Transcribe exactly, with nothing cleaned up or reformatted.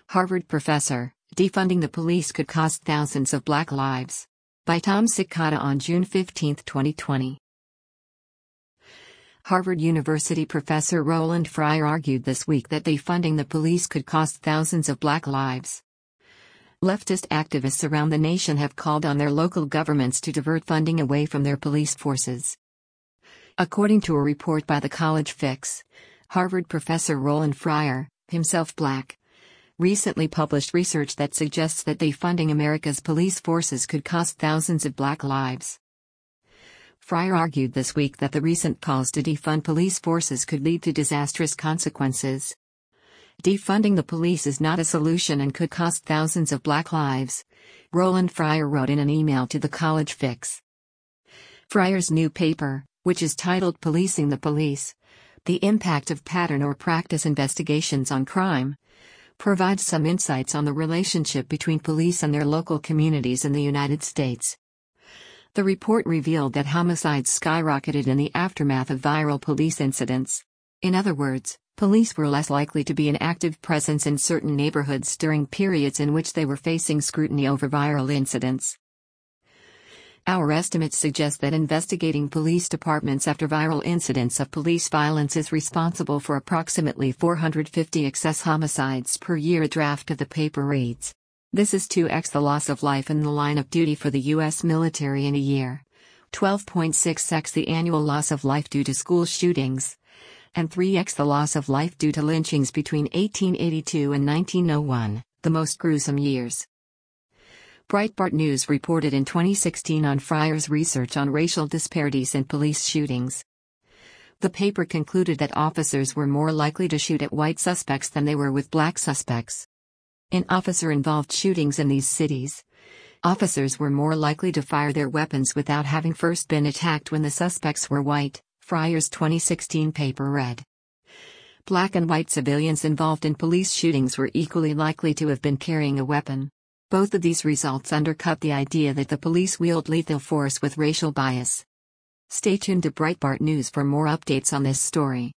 Harvard professor, defunding the police could cost thousands of black lives. By Tom Cicada on June fifteenth, twenty twenty. Harvard University professor Roland Fryer argued this week that defunding the police could cost thousands of black lives. Leftist activists around the nation have called on their local governments to divert funding away from their police forces. According to a report by The College Fix, Harvard professor Roland Fryer, himself black, recently published research that suggests that defunding America's police forces could cost thousands of black lives. Fryer argued this week that the recent calls to defund police forces could lead to disastrous consequences. Defunding the police is not a solution and could cost thousands of black lives, Roland Fryer wrote in an email to The College Fix. Fryer's new paper, which is titled Policing the Police: The Impact of Pattern or Practice Investigations on Crime, provides some insights on the relationship between police and their local communities in the United States. The report revealed that homicides skyrocketed in the aftermath of viral police incidents. In other words, police were less likely to be an active presence in certain neighborhoods during periods in which they were facing scrutiny over viral incidents. Our estimates suggest that investigating police departments after viral incidents of police violence is responsible for approximately four hundred fifty excess homicides per year. A draft of the paper reads, "This is two x the loss of life in the line of duty for the U S military in a year, twelve point six x the annual loss of life due to school shootings, and three x the loss of life due to lynchings between eighteen eighty-two and nineteen oh one, the most gruesome years." Breitbart News reported in twenty sixteen on Fryer's research on racial disparities in police shootings. The paper concluded that officers were more likely to shoot at white suspects than they were with black suspects. In officer-involved shootings in these cities, officers were more likely to fire their weapons without having first been attacked when the suspects were white, Fryer's twenty sixteen paper read. Black and white civilians involved in police shootings were equally likely to have been carrying a weapon. Both of these results undercut the idea that the police wield lethal force with racial bias. Stay tuned to Breitbart News for more updates on this story.